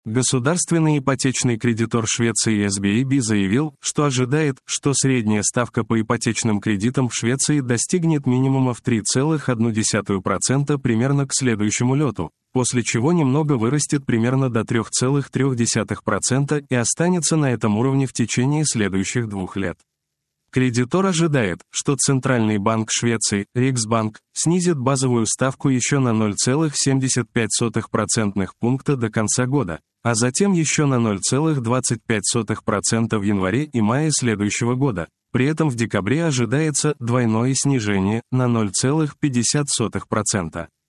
Государственный ипотечный кредитор Швеции SBAB заявил, что ожидает, что средняя ставка по ипотечным кредитам в Швеции достигнет минимума в 3,1% примерно к следующему лету, после чего немного вырастет примерно до 3,3% и останется на этом уровне в течение следующих 2 лет. Кредитор ожидает, что Центральный банк Швеции, Риксбанк, снизит базовую ставку еще на 0,75% пункта до конца года, а затем еще на 0,25% в январе и мае следующего года. При этом в декабре ожидается двойное снижение на 0,50%.